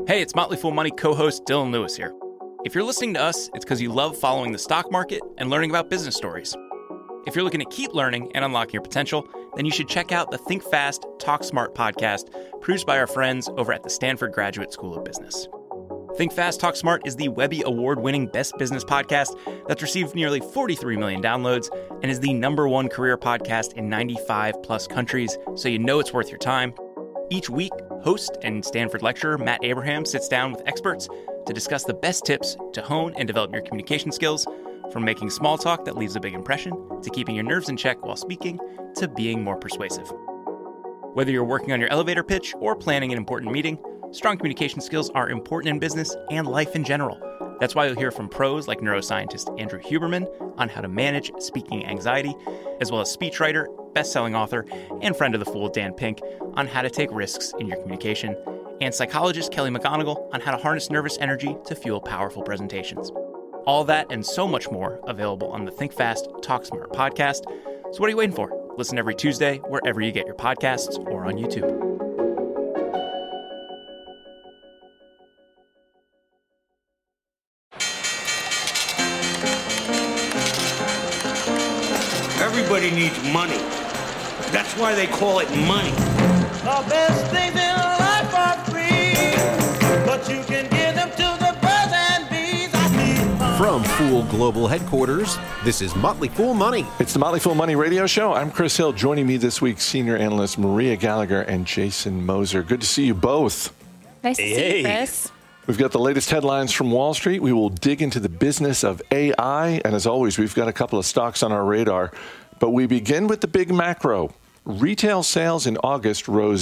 Hey, it's Motley Fool Money co-host Dylan Lewis here. If you're listening to us, it's because you love following the stock market and learning about business stories. If you're looking to keep learning and unlocking your potential, then you should check out the Think Fast, Talk Smart podcast produced by our friends over at the Stanford Graduate School of Business. Think Fast, Talk Smart is the Webby Award-winning best business podcast that's received nearly 43 million downloads and is the #1 career podcast in 95-plus countries, so you know it's worth your time. Each week, host and Stanford lecturer Matt Abraham sits down with experts to discuss the best tips to hone and develop your communication skills, from making small talk that leaves a big impression, to keeping your nerves in check while speaking, to being more persuasive. Whether you're working on your elevator pitch or planning an important meeting, strong communication skills are important in business and life in general. That's why you'll hear from pros like neuroscientist Andrew Huberman on how to manage speaking anxiety, as well as speechwriter, best-selling author, and friend of the Fool Dan Pink on how to take risks in your communication, and psychologist Kelly McGonigal on how to harness nervous energy to fuel powerful presentations. All that and so much more available on the Think Fast, Talk Smart podcast. So what are you waiting for? Listen every Tuesday wherever you get your podcasts or on YouTube. Everybody needs money. That's why they call it money. The best things in life are free, but you can give them to the birds and bees. From Fool Global Headquarters, this is Motley Fool Money. It's the Motley Fool Money radio show. I'm Chris Hill. Joining me this week, senior analyst Maria Gallagher and Jason Moser. Good to see you both. Nice to see you, Chris. We've got the latest headlines from Wall Street. We will dig into the business of AI. And as always, we've got a couple of stocks on our radar. But we begin with the big macro. Retail sales in August rose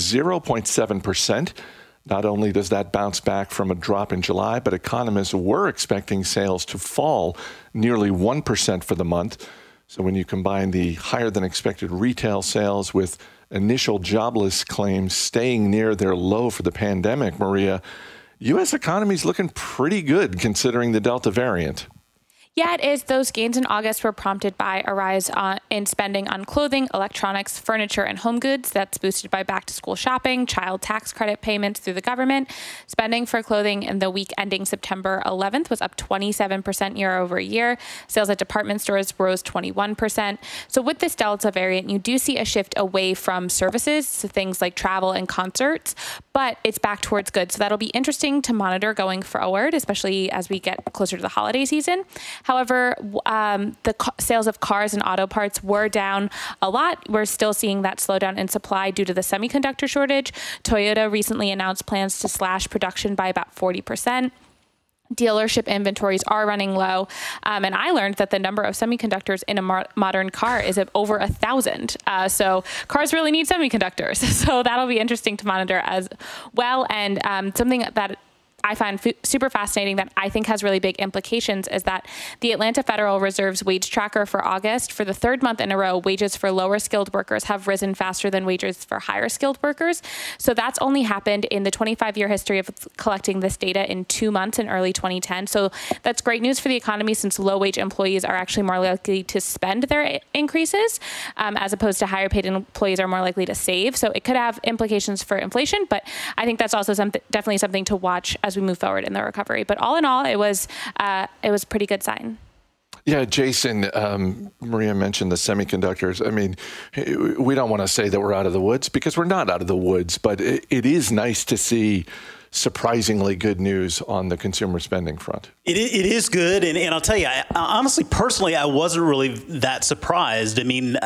0.7%. Not only does that bounce back from a drop in July, but economists were expecting sales to fall nearly 1% for the month. So when you combine the higher than expected retail sales with initial jobless claims staying near their low for the pandemic, Maria, U.S. economy is looking pretty good considering the Delta variant. Yeah, it is. Those gains in August were prompted by a rise in spending on clothing, electronics, furniture, and home goods. That's boosted by back-to-school shopping, child tax credit payments through the government. Spending for clothing in the week ending September 11th was up 27% year over year. Sales at department stores rose 21%. So with this Delta variant, you do see a shift away from services, so things like travel and concerts, but it's back towards goods. So that'll be interesting to monitor going forward, especially as we get closer to the holiday season. However, the sales of cars and auto parts were down a lot. We're still seeing that slowdown in supply due to the semiconductor shortage. Toyota recently announced plans to slash production by about 40%. Dealership inventories are running low. And I learned that the number of semiconductors in a modern car is over 1,000. So cars really need semiconductors. So that'll be interesting to monitor as well. And something that I find super fascinating that I think has really big implications is that the Atlanta Federal Reserve's wage tracker for August, for the third month in a row, wages for lower skilled workers have risen faster than wages for higher skilled workers. So that's only happened in the 25-year history of collecting this data in 2 months in early 2010. So that's great news for the economy since low wage employees are actually more likely to spend their increases as opposed to higher paid employees are more likely to save. So it could have implications for inflation, but I think that's also definitely something to watch as we move forward in the recovery. But all in all, it was a pretty good sign. Yeah, Jason, Maria mentioned the semiconductors. I mean, we don't want to say that we're out of the woods because we're not out of the woods, but it is nice to see surprisingly good news on the consumer spending front. It is good. And I'll tell you, honestly, personally, I wasn't really that surprised. I mean,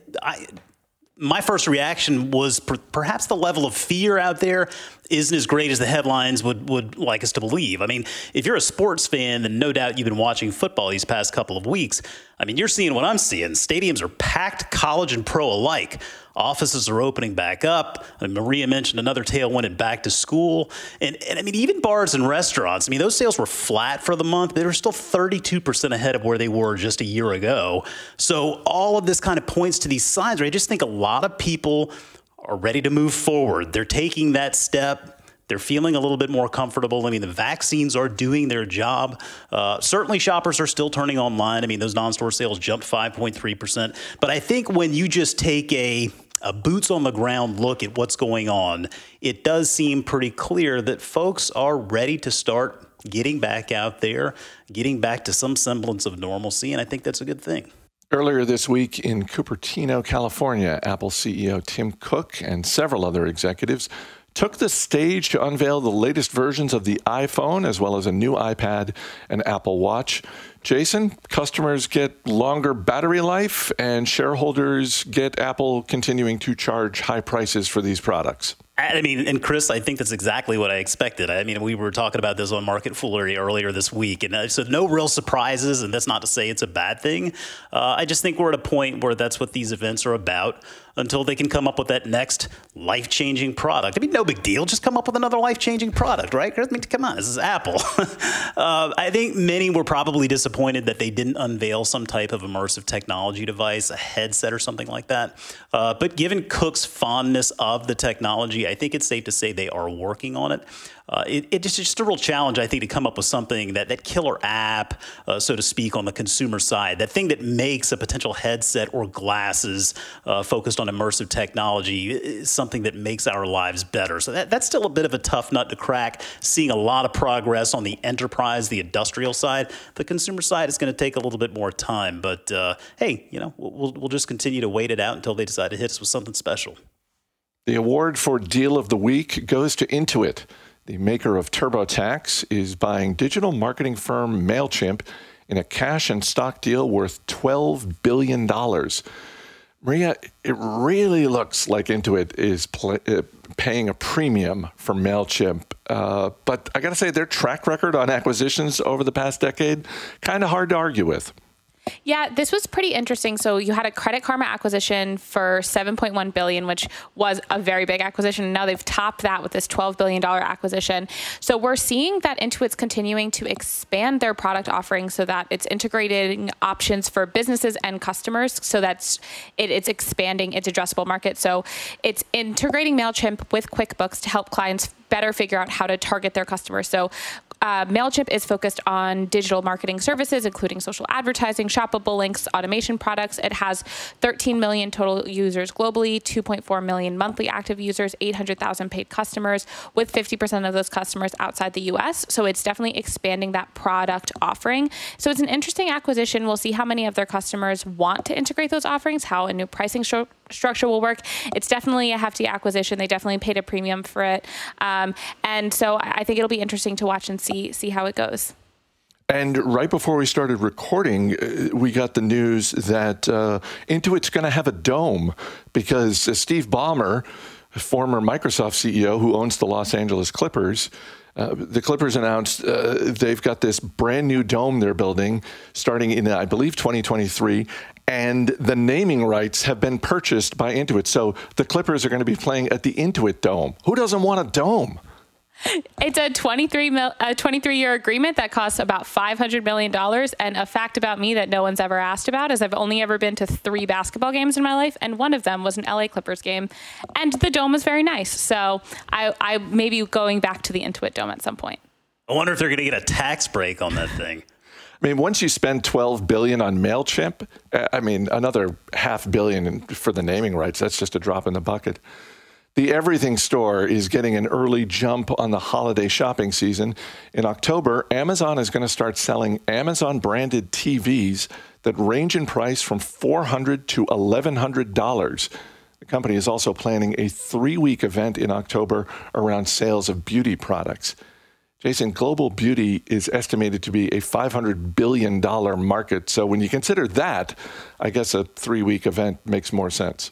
my first reaction was perhaps the level of fear out there isn't as great as the headlines would like us to believe. I mean, if you're a sports fan, then no doubt you've been watching football these past couple of weeks. I mean, you're seeing what I'm seeing. Stadiums are packed, college and pro alike. Offices are opening back up. I mean, Maria mentioned another tailwind in back to school. And I mean, even bars and restaurants, I mean, those sales were flat for the month, but they were still 32% ahead of where they were just a year ago. So all of this kind of points to these signs, right? I just think a lot of people are ready to move forward. They're taking that step. They're feeling a little bit more comfortable. I mean, the vaccines are doing their job. Certainly shoppers are still turning online. I mean, those non-store sales jumped 5.3%. But I think when you just take a a boots on the ground look at what's going on, it does seem pretty clear that folks are ready to start getting back out there, getting back to some semblance of normalcy, and I think that's a good thing. Earlier this week in Cupertino, California, Apple CEO Tim Cook and several other executives took the stage to unveil the latest versions of the iPhone, as well as a new iPad and Apple Watch. Jason, customers get longer battery life, and shareholders get Apple continuing to charge high prices for these products. I mean, and Chris, I think that's exactly what I expected. I mean, we were talking about this on Market Foolery earlier this week, and so no real surprises, and that's not to say it's a bad thing. I just think we're at a point where that's what these events are about until they can come up with that next life-changing product. I mean, no big deal. Just come up with another life-changing product, right? I mean, come on, this is Apple. I think many were probably disappointed that they didn't unveil some type of immersive technology device, a headset or something like that. But given Cook's fondness of the technology, I think it's safe to say they are working on it. It's just a real challenge, I think, to come up with something that killer app, so to speak, on the consumer side, that thing that makes a potential headset or glasses focused on immersive technology is something that makes our lives better. So that's still a bit of a tough nut to crack. Seeing a lot of progress on the enterprise, the industrial side. The consumer side is going to take a little bit more time. But hey, we'll just continue to wait it out until they decide to hit us with something special. The award for Deal of the Week goes to Intuit. The maker of TurboTax is buying digital marketing firm MailChimp in a cash and stock deal worth $12 billion. Maria, it really looks like Intuit is paying a premium for MailChimp. But I got to say, their track record on acquisitions over the past decade, kind of hard to argue with. Yeah, this was pretty interesting. So you had a Credit Karma acquisition for $7.1 billion, which was a very big acquisition. And now they've topped that with this $12 billion acquisition. So we're seeing that Intuit's continuing to expand their product offering so that it's integrating options for businesses and customers. So that's it's expanding its addressable market. So it's integrating MailChimp with QuickBooks to help clients better figure out how to target their customers. So MailChimp is focused on digital marketing services, including social advertising, shoppable links, automation products. It has 13 million total users globally, 2.4 million monthly active users, 800,000 paid customers, with 50% of those customers outside the U.S. So it's definitely expanding that product offering. So it's an interesting acquisition. We'll see how many of their customers want to integrate those offerings, how a new pricing structure will work. It's definitely a hefty acquisition. They definitely paid a premium for it. And so I think it'll be interesting to watch and see how it goes. And right before we started recording, we got the news that Intuit's going to have a dome because Steve Ballmer, former Microsoft CEO who owns the Los Angeles Clippers, the Clippers announced they've got this brand new dome they're building starting in, I believe, 2023. And the naming rights have been purchased by Intuit. So the Clippers are going to be playing at the Intuit Dome. Who doesn't want a dome? It's a 23-year agreement that costs about $500 million. And a fact about me that no one's ever asked about is I've only ever been to 3 basketball games in my life, and one of them was an LA Clippers game. And the dome was very nice. So I may be going back to the Intuit Dome at some point. I wonder if they're going to get a tax break on that thing. I mean, once you spend $12 billion on MailChimp, I mean, another $500 million for the naming rights, that's just a drop in the bucket. The Everything Store is getting an early jump on the holiday shopping season. In October, Amazon is going to start selling Amazon-branded TVs that range in price from $400 to $1,100. The company is also planning a 3-week event in October around sales of beauty products. Jason, global beauty is estimated to be a $500 billion market. So when you consider that, I guess a 3-week event makes more sense.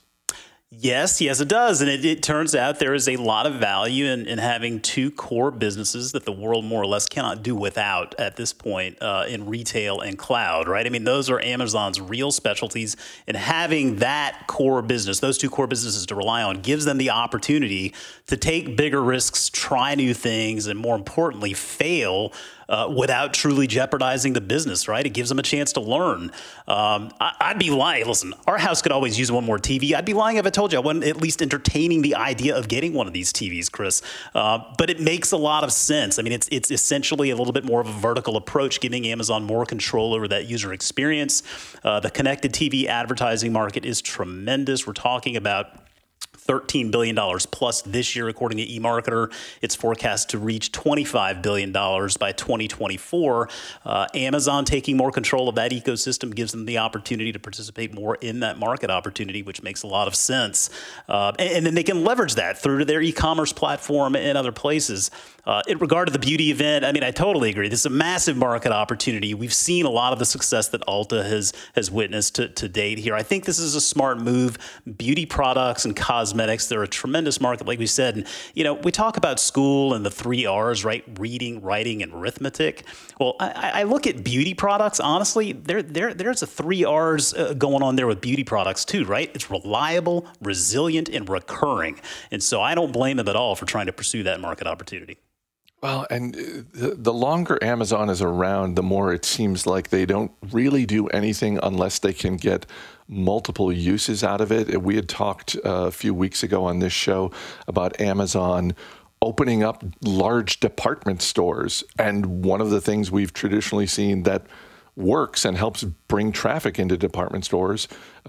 Yes, it does. And it turns out there is a lot of value in having 2 core businesses that the world more or less cannot do without at this point in retail and cloud, right? I mean, those are Amazon's real specialties. And having that core business, those 2 core businesses to rely on, gives them the opportunity to take bigger risks, try new things, and more importantly, fail without truly jeopardizing the business, right? It gives them a chance to learn. I'd be lying. Listen, our house could always use one more TV. I'd be lying if I told you I wasn't at least entertaining the idea of getting one of these TVs, Chris. But it makes a lot of sense. I mean, it's essentially a little bit more of a vertical approach, giving Amazon more control over that user experience. The connected TV advertising market is tremendous. We're talking about $13 billion plus this year, according to eMarketer. It's forecast to reach $25 billion by 2024. Amazon taking more control of that ecosystem gives them the opportunity to participate more in that market opportunity, which makes a lot of sense. And then they can leverage that through to their e-commerce platform and other places. In regard to the beauty event, I mean, I totally agree. This is a massive market opportunity. We've seen a lot of the success that Ulta has witnessed to date here. I think this is a smart move. Beauty products and cosmetics, they're a tremendous market, like we said. And, you know, we talk about school and the 3 R's, right? Reading, writing, and arithmetic. Well, I look at beauty products, honestly, there's a 3 R's going on there with beauty products too, right? It's reliable, resilient, and recurring. And so I don't blame them at all for trying to pursue that market opportunity. Well, and the longer Amazon is around, the more it seems like they don't really do anything unless they can get multiple uses out of it. We had talked a few weeks ago on this show about Amazon opening up large department stores. And one of the things we've traditionally seen that works and helps bring traffic into department stores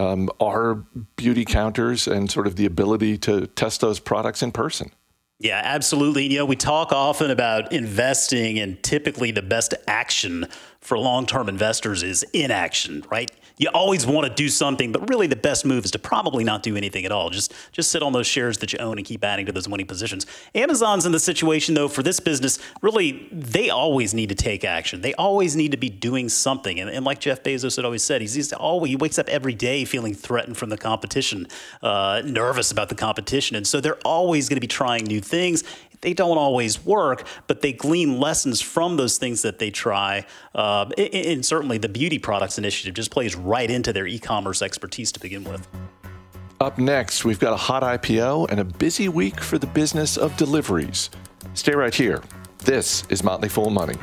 are beauty counters and sort of the ability to test those products in person. Yeah, absolutely. You know, we talk often about investing, and typically the best action for long-term investors is inaction, right? You always want to do something, but really the best move is to probably not do anything at all. Just sit on those shares that you own and keep adding to those winning positions. Amazon's in the situation, though, for this business, really, they always need to take action. They always need to be doing something. And like Jeff Bezos had always said, he wakes up every day feeling threatened from the competition, nervous about the competition. And so they're always going to be trying new things. They don't always work, but they glean lessons from those things that they try. And certainly the beauty products initiative just plays right into their e-commerce expertise to begin with. Up next, we've got a hot IPO and a busy week for the business of deliveries. Stay right here. This is Motley Fool Money.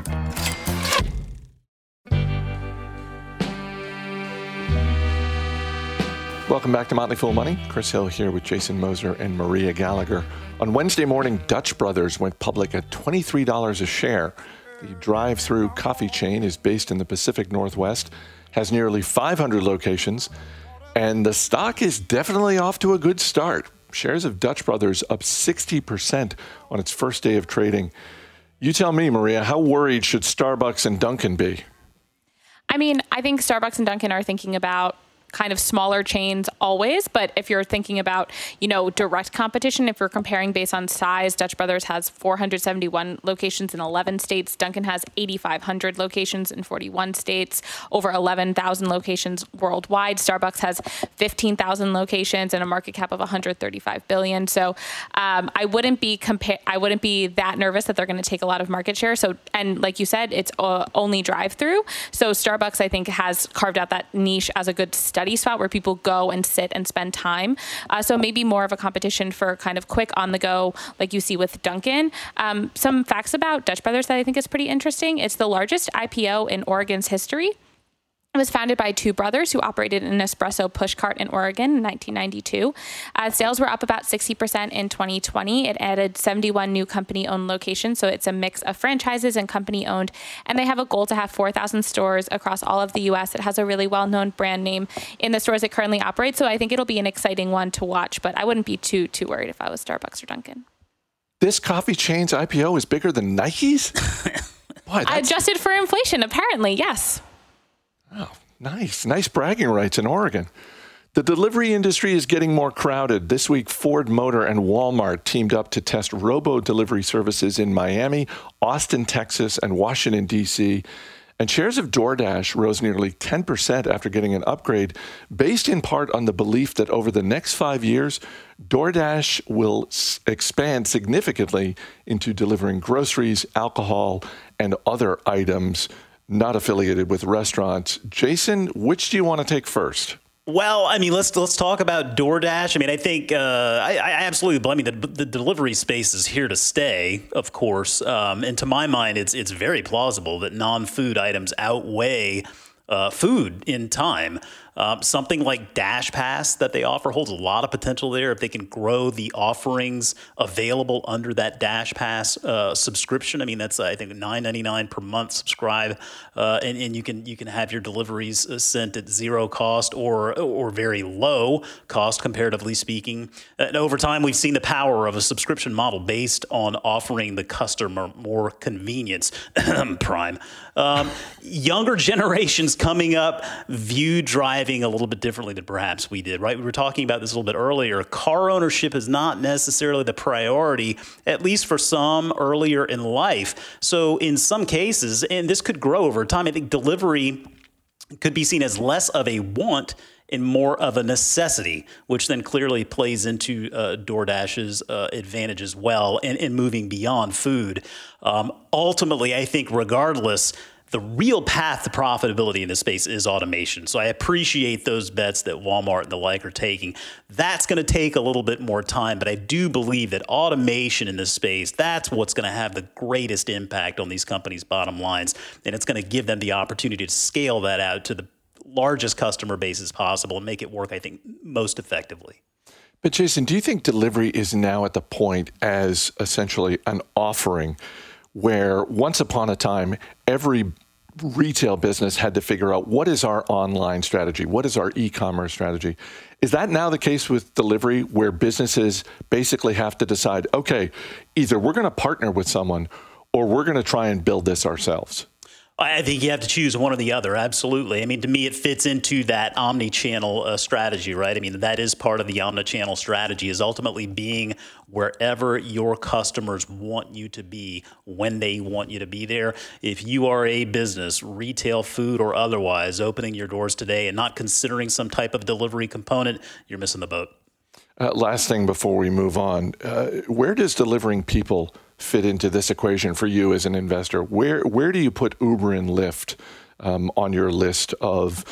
Welcome back to Motley Fool Money. Chris Hill here with Jason Moser and Maria Gallagher. On Wednesday morning, Dutch Brothers went public at $23 a share. The drive-through coffee chain is based in the Pacific Northwest, has nearly 500 locations, and the stock is definitely off to a good start. Shares of Dutch Brothers up 60% on its first day of trading. You tell me, Maria, how worried should Starbucks and Dunkin' be? I mean, I think Starbucks and Dunkin' are thinking about kind of smaller chains always. But if you're thinking about, direct competition, if you're comparing based on size, Dutch Brothers has 471 locations in 11 states. Dunkin' has 8,500 locations in 41 states, over 11,000 locations worldwide. Starbucks has 15,000 locations and a market cap of $135 billion. So I wouldn't be that nervous that they're going to take a lot of market share. So, and like you said, it's only drive-through. So Starbucks, I think, has carved out that niche as a good study spot where people go and sit and spend time. So maybe more of a competition for kind of quick on the go, like you see with Dunkin'. Some facts about Dutch Brothers that I think is pretty interesting. It's the largest IPO in Oregon's history. It was founded by two brothers who operated an espresso pushcart in Oregon in 1992. Sales were up about 60% in 2020. It added 71 new company-owned locations, so it's a mix of franchises and company-owned. And they have a goal to have 4,000 stores across all of the U.S. It has a really well-known brand name in the stores it currently operates, so I think it'll be an exciting one to watch. But I wouldn't be too worried if I was Starbucks or Dunkin'. This coffee chain's IPO is bigger than Nike's? Boy, adjusted for inflation, apparently, yes. Oh, nice bragging rights in Oregon. The delivery industry is getting more crowded. This week, Ford Motor and Walmart teamed up to test robo-delivery services in Miami, Austin, Texas, and Washington, D.C., and shares of DoorDash rose nearly 10% after getting an upgrade, based in part on the belief that over the next 5 years, DoorDash will expand significantly into delivering groceries, alcohol, and other items not affiliated with restaurants. Jason, which do you want to take first? Well, I mean, let's talk about DoorDash. I mean, I think I absolutely believe the delivery space is here to stay, of course. And to my mind, it's very plausible that non-food items outweigh food in time. Something like Dash Pass that they offer holds a lot of potential there if they can grow the offerings available under that Dash Pass subscription. I mean, that's I think $9.99 per month subscribe, and you can have your deliveries sent at zero cost or very low cost comparatively speaking. And over time, we've seen the power of a subscription model based on offering the customer more convenience. Prime. Younger generations coming up view driving a little bit differently than perhaps we did, right? We were talking about this a little bit earlier. Car ownership is not necessarily the priority, at least for some earlier in life. So in some cases, and this could grow over time, I think delivery could be seen as less of a want and more of a necessity, which then clearly plays into DoorDash's advantage as well in moving beyond food. Ultimately, I think regardless, the real path to profitability in this space is automation. So I appreciate those bets that Walmart and the like are taking. That's going to take a little bit more time, but I do believe that automation in this space, that's what's going to have the greatest impact on these companies' bottom lines. And it's going to give them the opportunity to scale that out to the largest customer bases possible and make it work, I think, most effectively. But Jason, do you think delivery is now at the point as essentially an offering where once upon a time, every retail business had to figure out what is our online strategy? What is our e-commerce strategy? Is that now the case with delivery where businesses basically have to decide, okay, either we're going to partner with someone or we're going to try and build this ourselves? I think you have to choose one or the other. Absolutely. I mean, to me, it fits into that omni-channel strategy, right? I mean, that is part of the omni-channel strategy is ultimately being wherever your customers want you to be when they want you to be there. If you are a business, retail, food, or otherwise, opening your doors today and not considering some type of delivery component, you're missing the boat. Last thing before we move on, where does delivering people fit into this equation for you as an investor? Where do you put Uber and Lyft on your list of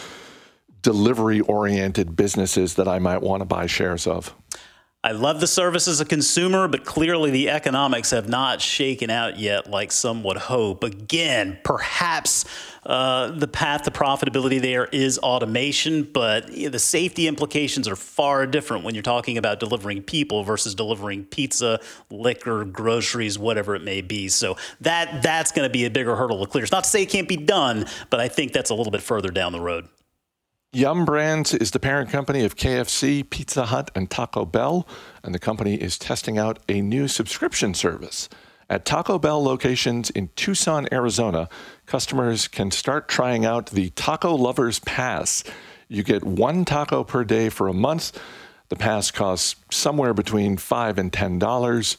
delivery-oriented businesses that I might want to buy shares of? I love the service as a consumer, but clearly the economics have not shaken out yet like some would hope. Again, perhaps the path to profitability there is automation, but the safety implications are far different when you're talking about delivering people versus delivering pizza, liquor, groceries, whatever it may be. So that's going to be a bigger hurdle to clear. It's not to say it can't be done, but I think that's a little bit further down the road. Yum! Brands is the parent company of KFC, Pizza Hut, and Taco Bell, and the company is testing out a new subscription service. At Taco Bell locations in Tucson, Arizona, customers can start trying out the Taco Lovers Pass. You get one taco per day for a month. The pass costs somewhere between $5 and $10.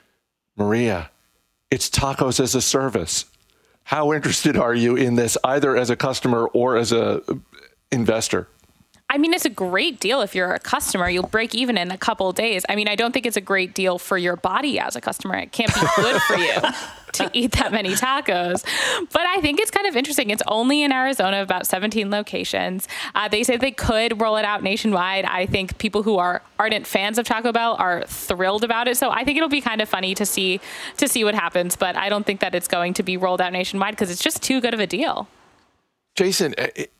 Maria, it's tacos as a service. How interested are you in this, either as a customer or as a investor? I mean, it's a great deal if you're a customer. You'll break even in a couple of days. I mean, I don't think it's a great deal for your body as a customer. It can't be good for you to eat that many tacos. But I think it's kind of interesting. It's only in Arizona, about 17 locations. They say they could roll it out nationwide. I think people who are ardent fans of Taco Bell are thrilled about it. So I think it'll be kind of funny to see what happens. But I don't think that it's going to be rolled out nationwide because it's just too good of a deal. Jason,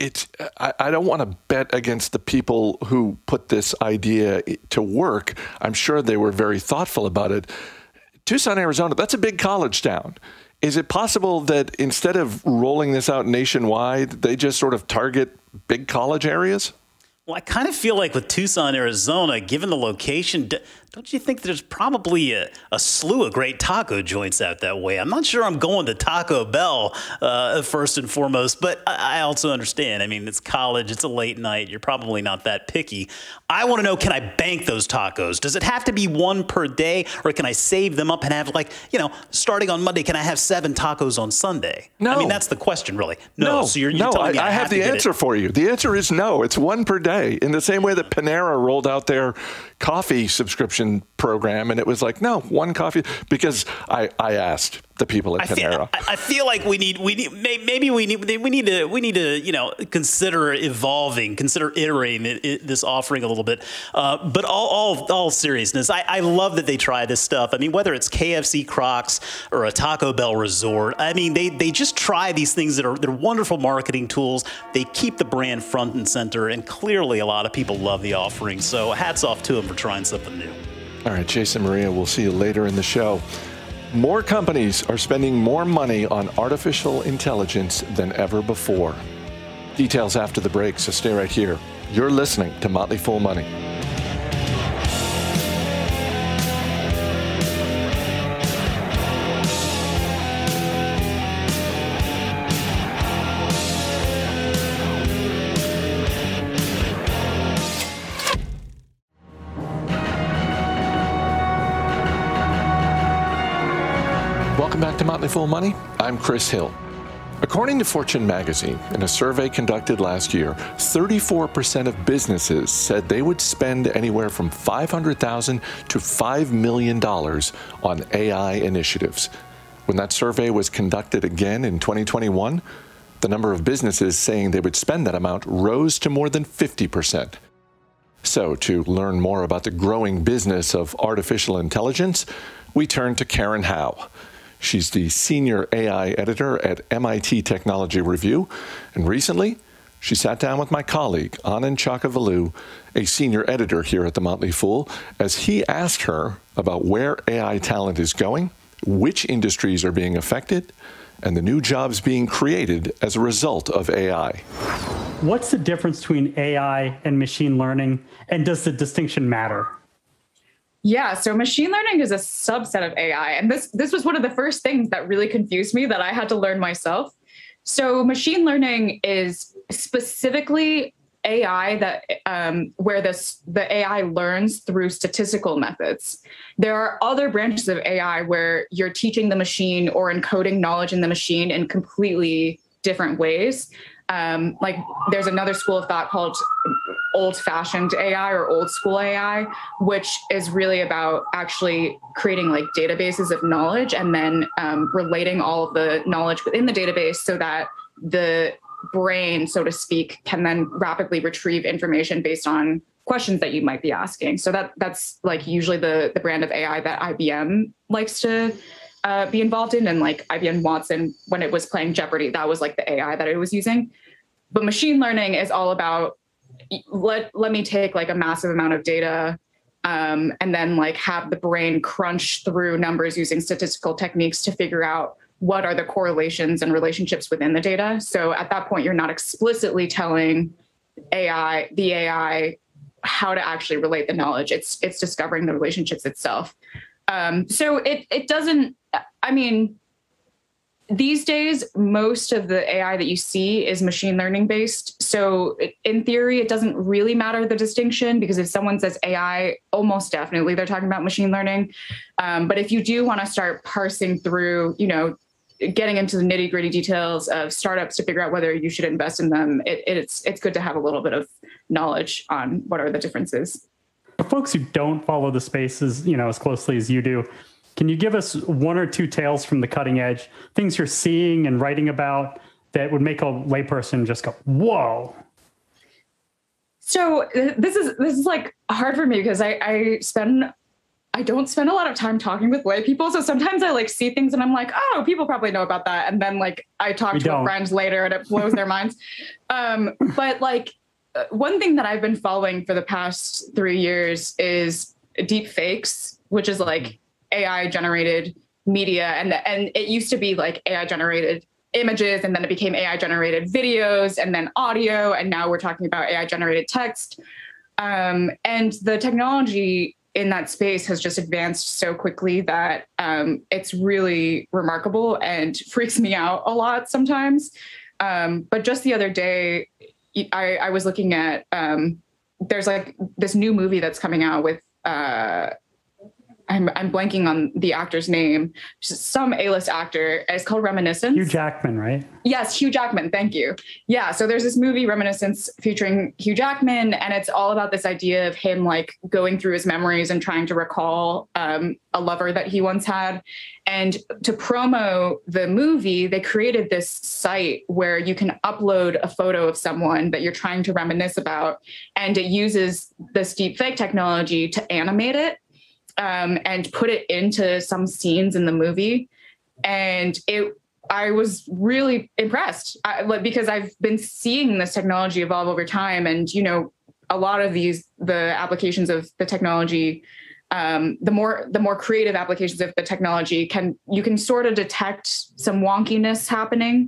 I don't want to bet against the people who put this idea to work. I'm sure they were very thoughtful about it. Tucson, Arizona, that's a big college town. Is it possible that instead of rolling this out nationwide, they just sort of target big college areas? Well, I kind of feel like with Tucson, Arizona, given the location, don't you think there's probably a slew of great taco joints out that way? I'm not sure I'm going to Taco Bell first and foremost, but I also understand. I mean, it's college, it's a late night, you're probably not that picky. I want to know, can I bank those tacos? Does it have to be one per day, or can I save them up and have, like, starting on Monday, can I have 7 tacos on Sunday? No. I mean, that's the question, really. No. So you're telling me I have the answer for you. The answer is no. It's one per day. In the same way that Panera rolled out their coffee subscription program, and it was like, no, one coffee, because I asked the people at Panera. I feel like we need to consider iterating this offering a little bit. But all seriousness, I love that they try this stuff. I mean, whether it's KFC Crocs or a Taco Bell resort, I mean, they just try these things they're wonderful marketing tools. They keep the brand front and center, and clearly a lot of people love the offering. So hats off to them for trying something new. All right, Jason Maria, we'll see you later in the show. More companies are spending more money on artificial intelligence than ever before. Details after the break, so stay right here. You're listening to Motley Fool Money. Welcome back to Motley Fool Money. I'm Chris Hill. According to Fortune magazine, in a survey conducted last year, 34% of businesses said they would spend anywhere from $500,000 to $5 million on AI initiatives. When that survey was conducted again in 2021, the number of businesses saying they would spend that amount rose to more than 50%. So, to learn more about the growing business of artificial intelligence, we turn to Karen Howe. She's the senior AI editor at MIT Technology Review, and recently she sat down with my colleague, Anand Chakavalu, a senior editor here at The Motley Fool, as he asked her about where AI talent is going, which industries are being affected, and the new jobs being created as a result of AI. What's the difference between AI and machine learning, and does the distinction matter? Yeah, so machine learning is a subset of AI. And this was one of the first things that really confused me that I had to learn myself. So machine learning is specifically AI that where the AI learns through statistical methods. There are other branches of AI where you're teaching the machine or encoding knowledge in the machine in completely different ways. Like there's another school of thought called old-fashioned AI or old school AI, which is really about actually creating like databases of knowledge and then relating all of the knowledge within the database so that the brain, so to speak, can then rapidly retrieve information based on questions that you might be asking. So that's like usually the brand of AI that IBM likes to be involved in. And like IBM Watson, when it was playing Jeopardy, that was like the AI that it was using. But machine learning is all about let me take like a massive amount of data and then like have the brain crunch through numbers using statistical techniques to figure out what are the correlations and relationships within the data. So at that point, you're not explicitly telling the AI how to actually relate the knowledge. It's discovering the relationships itself. So it doesn't, I mean, these days, most of the AI that you see is machine learning based. So in theory, it doesn't really matter the distinction, because if someone says AI, almost definitely they're talking about machine learning. But if you do want to start parsing through, getting into the nitty gritty details of startups to figure out whether you should invest in them, it's good to have a little bit of knowledge on what are the differences. For folks who don't follow the spaces, as closely as you do, can you give us one or two tales from the cutting edge, things you're seeing and writing about that would make a layperson just go, whoa? So this is like hard for me because I don't spend a lot of time talking with lay people. So sometimes I like see things and I'm like, oh, people probably know about that. And then like I talk to a friend later and it blows their minds. But like one thing that I've been following for the past 3 years is deep fakes, which is like AI generated media. And it used to be like AI generated images, and then it became AI generated videos and then audio. And now we're talking about AI generated text. And the technology in that space has just advanced so quickly that it's really remarkable and freaks me out a lot sometimes. But just the other day, I was looking at, there's like this new movie that's coming out with I'm blanking on the actor's name. Some A-list actor. It's called Reminiscence. Hugh Jackman, right? Yes, Hugh Jackman. Thank you. Yeah. So there's this movie Reminiscence featuring Hugh Jackman, and it's all about this idea of him like going through his memories and trying to recall a lover that he once had. And to promo the movie, they created this site where you can upload a photo of someone that you're trying to reminisce about, and it uses this deepfake technology to animate it. And put it into some scenes in the movie. And I was really impressed because I've been seeing this technology evolve over time. And, you know, a lot of the applications of the technology, the more creative applications of the technology you can sort of detect some wonkiness happening.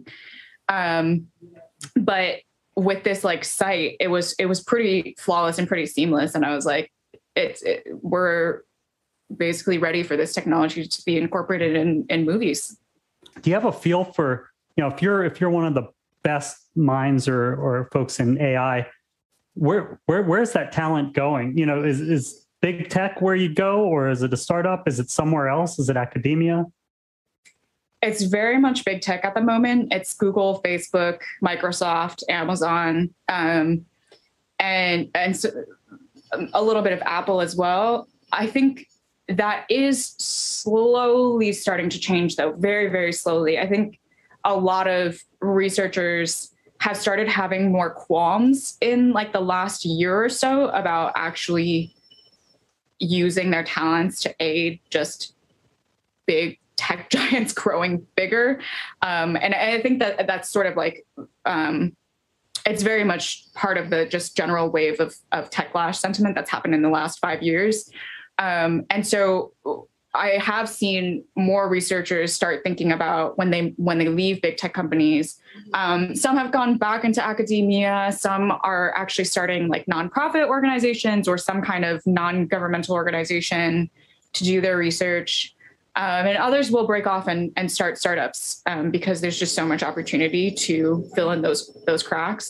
But with this like site, it was pretty flawless and pretty seamless. And I was like, we're basically ready for this technology to be incorporated in movies. Do you have a feel for, you know, if you're one of the best minds or folks in AI, where's that talent going? You know, is big tech where you go, or is it a startup? Is it somewhere else? Is it academia? It's very much big tech at the moment. It's Google, Facebook, Microsoft, Amazon, and so a little bit of Apple as well. I think that is slowly starting to change, though, very, very slowly. I think a lot of researchers have started having more qualms in like the last year or so about actually using their talents to aid just big tech giants growing bigger. And I think that that's sort of like, it's very much part of the just general wave of techlash sentiment that's happened in the last 5 years. And so I have seen more researchers start thinking about when they leave big tech companies. Some have gone back into academia. Some are actually starting like nonprofit organizations or some kind of non-governmental organization to do their research. And others will break off and start startups because there's just so much opportunity to fill in those cracks.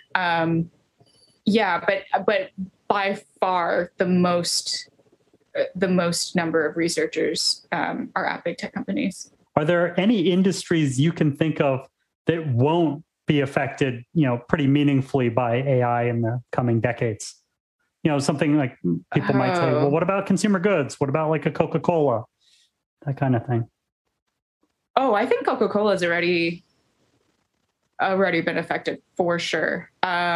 But by far the most number of researchers are at big tech companies. Are there any industries you can think of that won't be affected, you know, pretty meaningfully by AI in the coming decades? You know, something like people might say, well, what about consumer goods? What about like a Coca-Cola? That kind of thing. Oh, I think Coca-Cola has already been affected for sure.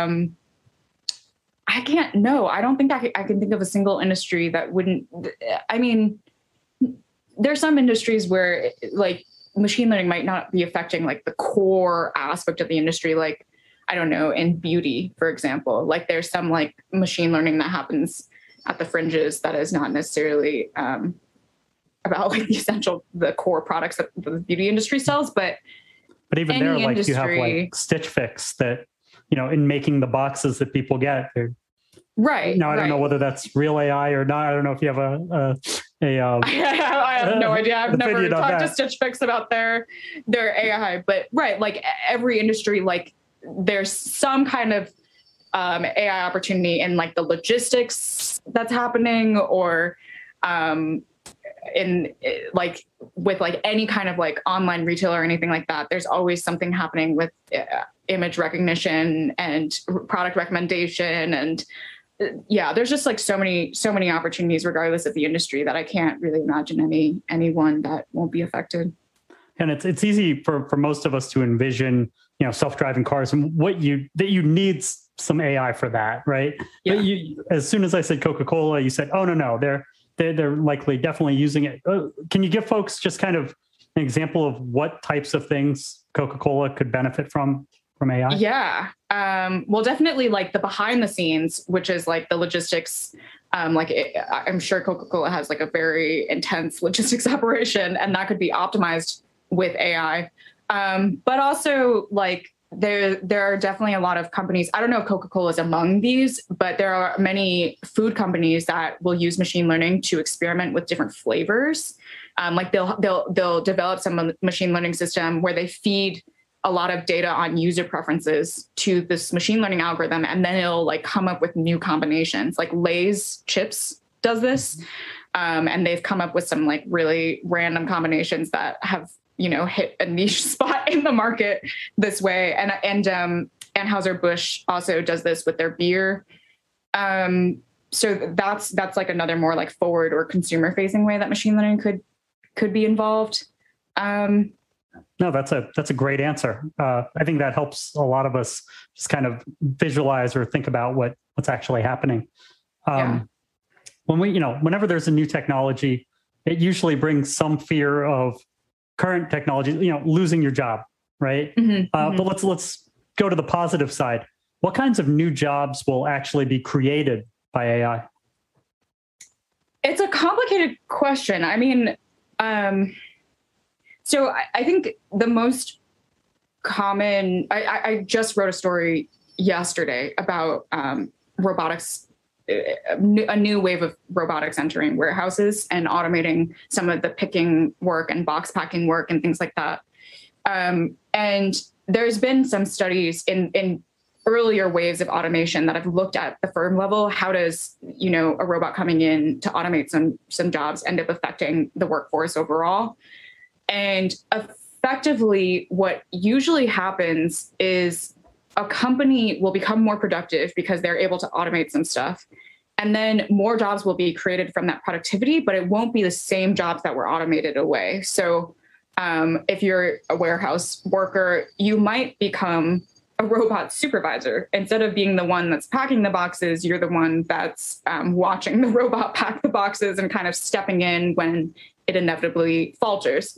I can't know. I don't think I can think of a single industry that wouldn't. I mean, there's some industries where like machine learning might not be affecting like the core aspect of the industry. Like, I don't know, in beauty, for example, like there's some like machine learning that happens at the fringes that is not necessarily about like the core products that the beauty industry sells. But even there, like you have like Stitch Fix that, you know, in making the boxes that people get. Right. Now, I don't know whether that's real AI or not. I don't know if you have I have no idea. I've never talked to Stitch Fix about their AI, but like every industry, like there's some kind of AI opportunity in like the logistics that's happening, or in like with like any kind of like online retail or anything like that. There's always something happening with image recognition and product recommendation, and there's just like so many opportunities regardless of the industry that I can't really imagine anyone that won't be affected. And it's easy for most of us to envision, you know, self-driving cars and that you need some AI for that, right? Yeah. But as soon as I said Coca-Cola, you said, oh no, they're likely definitely using it. Can you give folks just kind of an example of what types of things Coca-Cola could benefit from AI? Yeah. Well, definitely like the behind the scenes, which is like the logistics. I'm sure Coca-Cola has like a very intense logistics operation, and that could be optimized with AI. But also like there are definitely a lot of companies. I don't know if Coca-Cola is among these, but there are many food companies that will use machine learning to experiment with different flavors. Like they'll develop some machine learning system where they feed a lot of data on user preferences to this machine learning algorithm, and then it'll like come up with new combinations. Like Lay's chips does this. And they've come up with some like really random combinations that have, hit a niche spot in the market this way. And Anheuser-Busch also does this with their beer. So that's like another more like forward or consumer facing way that machine learning could be involved. No, that's a great answer. I think that helps a lot of us just kind of visualize or think about what's actually happening. Whenever there's a new technology, it usually brings some fear of current technology, losing your job, right? But let's go to the positive side. What kinds of new jobs will actually be created by AI? It's a complicated question. I mean, so I think the most common, I just wrote a story yesterday about robotics, a new wave of robotics entering warehouses and automating some of the picking work and box packing work and things like that. And there's been some studies in earlier waves of automation that have looked at the firm level. How does, a robot coming in to automate some jobs end up affecting the workforce overall? And effectively, what usually happens is a company will become more productive because they're able to automate some stuff. And then more jobs will be created from that productivity, but it won't be the same jobs that were automated away. So if you're a warehouse worker, you might become a robot supervisor. Instead of being the one that's packing the boxes, you're the one that's watching the robot pack the boxes and kind of stepping in when it inevitably falters.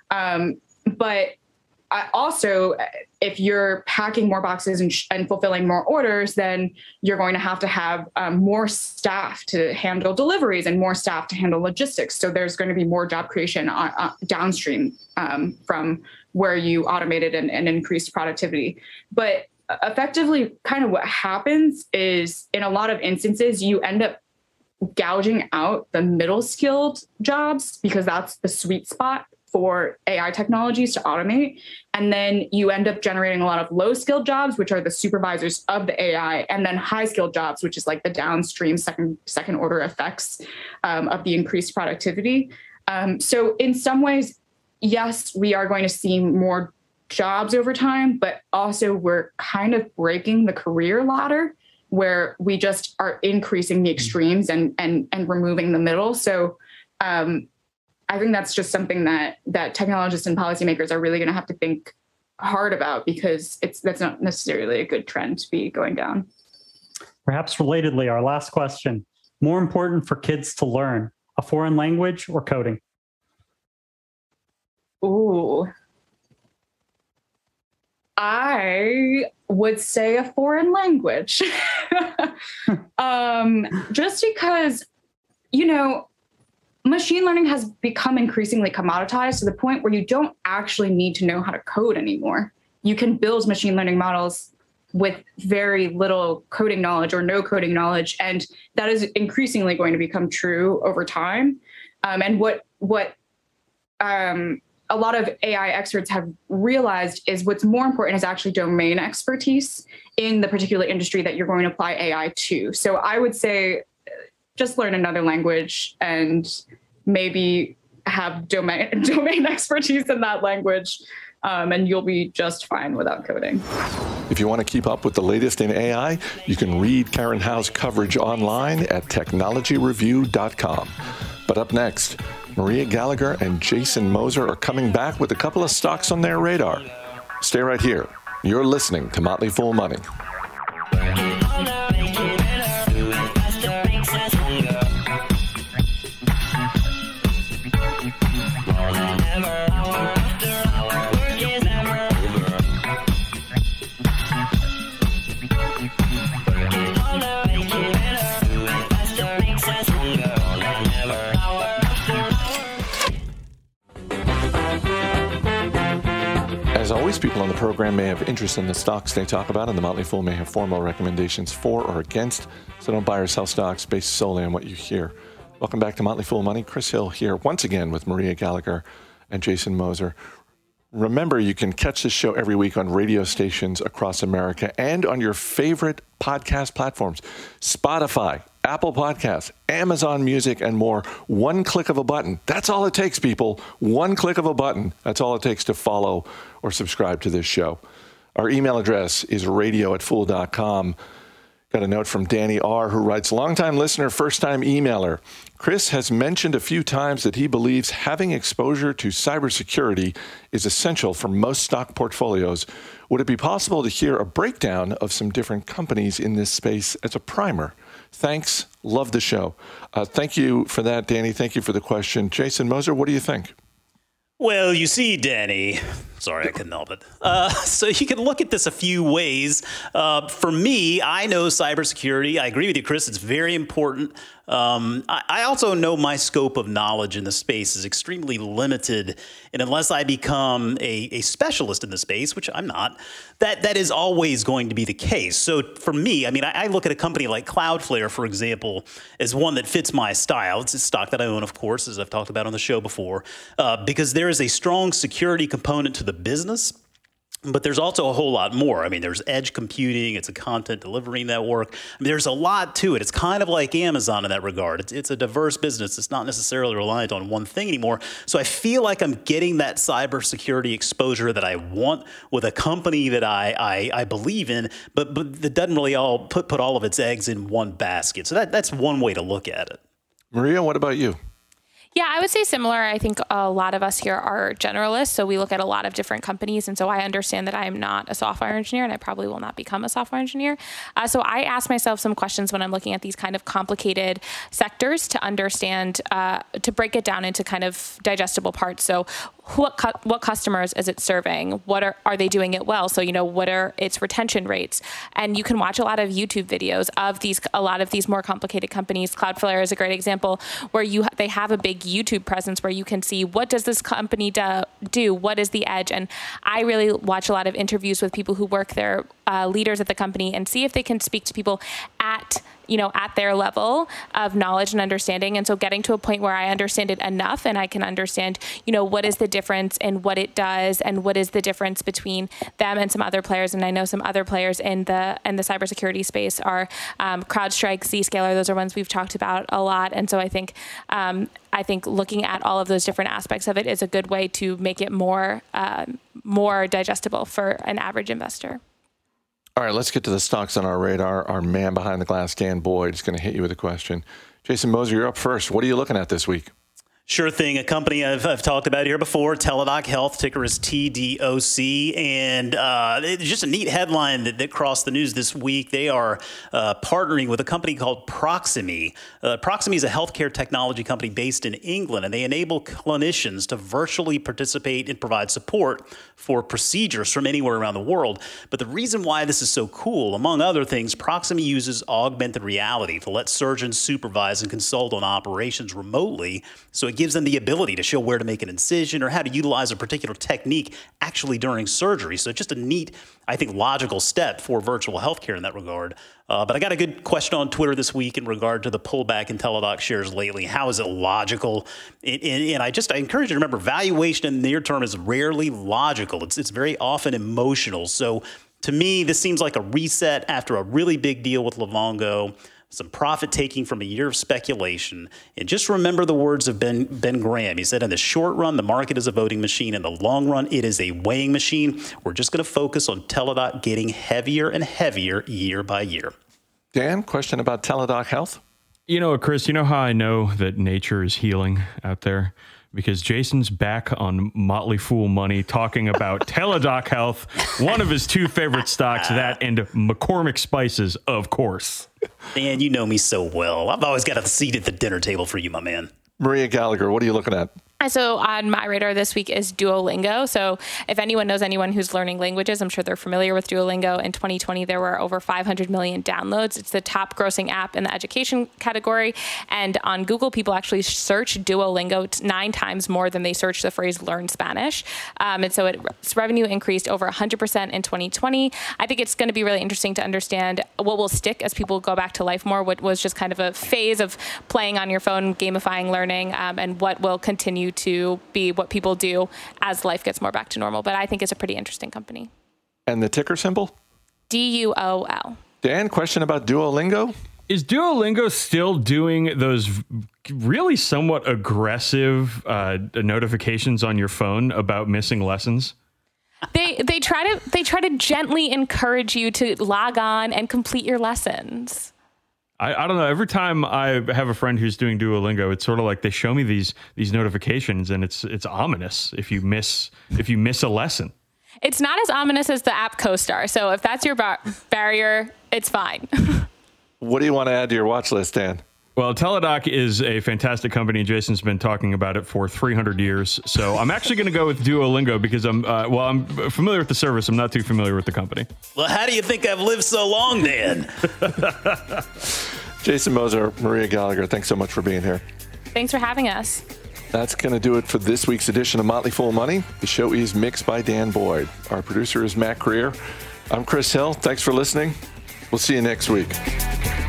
But also, if you're packing more boxes and fulfilling more orders, then you're going to have more staff to handle deliveries and more staff to handle logistics. So there's going to be more job creation downstream from where you automated and increased productivity. But effectively, kind of what happens is, in a lot of instances, you end up gouging out the middle skilled jobs because that's the sweet spot for AI technologies to automate. And then you end up generating a lot of low skilled jobs, which are the supervisors of the AI, and then high skilled jobs, which is like the downstream second order effects of the increased productivity. So in some ways, yes, we are going to see more jobs over time, but also we're kind of breaking the career ladder where we just are increasing the extremes and removing the middle. So I think that's just something that technologists and policymakers are really going to have to think hard about, because that's not necessarily a good trend to be going down. Perhaps relatedly, our last question: more important for kids to learn, a foreign language or coding? Ooh. I would say a foreign language. Just because, machine learning has become increasingly commoditized to the point where you don't actually need to know how to code anymore. You can build machine learning models with very little coding knowledge or no coding knowledge, and that is increasingly going to become true over time. And what a lot of AI experts have realized is what's more important is actually domain expertise in the particular industry that you're going to apply AI to. So I would say just learn another language and maybe have domain expertise in that language, and you'll be just fine without coding. If you want to keep up with the latest in AI, you can read Karen Howe's coverage online at technologyreview.com. But up next, Maria Gallagher and Jason Moser are coming back with a couple of stocks on their radar. Stay right here. You're listening to Motley Fool Money. As always, people on the program may have interest in the stocks they talk about, and the Motley Fool may have formal recommendations for or against, so don't buy or sell stocks based solely on what you hear. Welcome back to Motley Fool Money. Chris Hill here once again with Maria Gallagher and Jason Moser. Remember, you can catch this show every week on radio stations across America and on your favorite podcast platforms: Spotify, Apple Podcasts, Amazon Music, and more. One click of a button. That's all it takes, people. One click of a button. That's all it takes to follow or subscribe to this show. Our email address is radio@fool.com. Got a note from Danny R., who writes, longtime listener, first-time emailer. Chris has mentioned a few times that he believes having exposure to cybersecurity is essential for most stock portfolios. Would it be possible to hear a breakdown of some different companies in this space as a primer? Thanks. Love the show. Thank you for that, Danny. Thank you for the question. Jason Moser, what do you think? Well, you see, Danny, sorry, I couldn't help it. So you can look at this a few ways. For me, I know cybersecurity. I agree with you, Chris. It's very important. I also know my scope of knowledge in the space is extremely limited. And unless I become a specialist in the space, which I'm not, that is always going to be the case. So for me, I mean, I look at a company like Cloudflare, for example, as one that fits my style. It's a stock that I own, of course, as I've talked about on the show before, because there is a strong security component to the business. But there's also a whole lot more. I mean, there's edge computing. It's a content delivery network. I mean, there's a lot to it. It's kind of like Amazon in that regard. It's a diverse business. It's not necessarily reliant on one thing anymore. So I feel like I'm getting that cybersecurity exposure that I want with a company that I believe in, but that doesn't really all put all of its eggs in one basket. So that's one way to look at it. Maria, what about you? Yeah, I would say similar. I think a lot of us here are generalists, so we look at a lot of different companies. And so I understand that I am not a software engineer, and I probably will not become a software engineer. So I ask myself some questions when I'm looking at these kind of complicated sectors to understand, to break it down into kind of digestible parts. So what customers is it serving? What are they doing it well? So, what are its retention rates? And you can watch a lot of YouTube videos of a lot of these more complicated companies. Cloudflare is a great example where they have a big YouTube presence where you can see, what does this company do? What is the edge? And I really watch a lot of interviews with people who work there, leaders at the company, and see if they can speak to people at their level of knowledge and understanding. And so getting to a point where I understand it enough and I can understand, what is the difference in what it does and what is the difference between them and some other players. And I know some other players in the cybersecurity space are CrowdStrike, Zscaler. Those are ones we've talked about a lot. And so I think looking at all of those different aspects of it is a good way to make it more digestible for an average investor. All right, let's get to the stocks on our radar. Our man behind the glass, Dan Boyd, is going to hit you with a question. Jason Moser, you're up first. What are you looking at this week? Sure thing. A company I've talked about here before, Teladoc Health, ticker is TDOC. And it's just a neat headline that crossed the news this week. They are partnering with a company called Proximie. Proximie is a healthcare technology company based in England, and they enable clinicians to virtually participate and provide support for procedures from anywhere around the world. But the reason why this is so cool, among other things, Proximie uses augmented reality to let surgeons supervise and consult on operations remotely. So it gives them the ability to show where to make an incision or how to utilize a particular technique actually during surgery. So just a neat, I think, logical step for virtual healthcare in that regard. But I got a good question on Twitter this week in regard to the pullback in Teladoc shares lately. How is it logical? And I encourage you to remember, valuation in the near term is rarely logical. It's very often emotional. So to me, this seems like a reset after a really big deal with Livongo. Some profit taking from a year of speculation. And just remember the words of Ben Graham. He said, in the short run, the market is a voting machine. In the long run, it is a weighing machine. We're just going to focus on Teladoc getting heavier and heavier year by year. Dan, question about Teladoc Health? Chris, you know how I know that nature is healing out there? Because Jason's back on Motley Fool Money talking about Teladoc Health, one of his two favorite stocks, that and McCormick Spices, of course. Dan, you know me so well. I've always got a seat at the dinner table for you, my man. Maria Gallagher, what are you looking at? So on my radar this week is Duolingo. So if anyone knows anyone who's learning languages, I'm sure they're familiar with Duolingo. In 2020, there were over 500 million downloads. It's the top grossing app in the education category. And on Google, people actually search Duolingo 9 times more than they search the phrase learn Spanish. And so its revenue increased over 100% in 2020. I think it's going to be really interesting to understand what will stick as people go back to life more, what was just kind of a phase of playing on your phone, gamifying learning, and what will continue to be what people do as life gets more back to normal. But I think it's a pretty interesting company. And the ticker symbol? DUOL. Dan, question about Duolingo? Is Duolingo still doing those really somewhat aggressive notifications on your phone about missing lessons? They try to gently encourage you to log on and complete your lessons. I don't know. Every time I have a friend who's doing Duolingo, it's sort of like they show me these notifications, and it's ominous if you miss a lesson. It's not as ominous as the app CoStar. So if that's your barrier, it's fine. What do you want to add to your watch list, Dan? Well, Teladoc is a fantastic company. Jason's been talking about it for 300 years. So I'm actually going to go with Duolingo because I'm familiar with the service. I'm not too familiar with the company. Well, how do you think I've lived so long, Dan? Jason Moser, Maria Gallagher, thanks so much for being here. Thanks for having us. That's going to do it for this week's edition of Motley Fool Money. The show is mixed by Dan Boyd. Our producer is Matt Creer. I'm Chris Hill. Thanks for listening. We'll see you next week.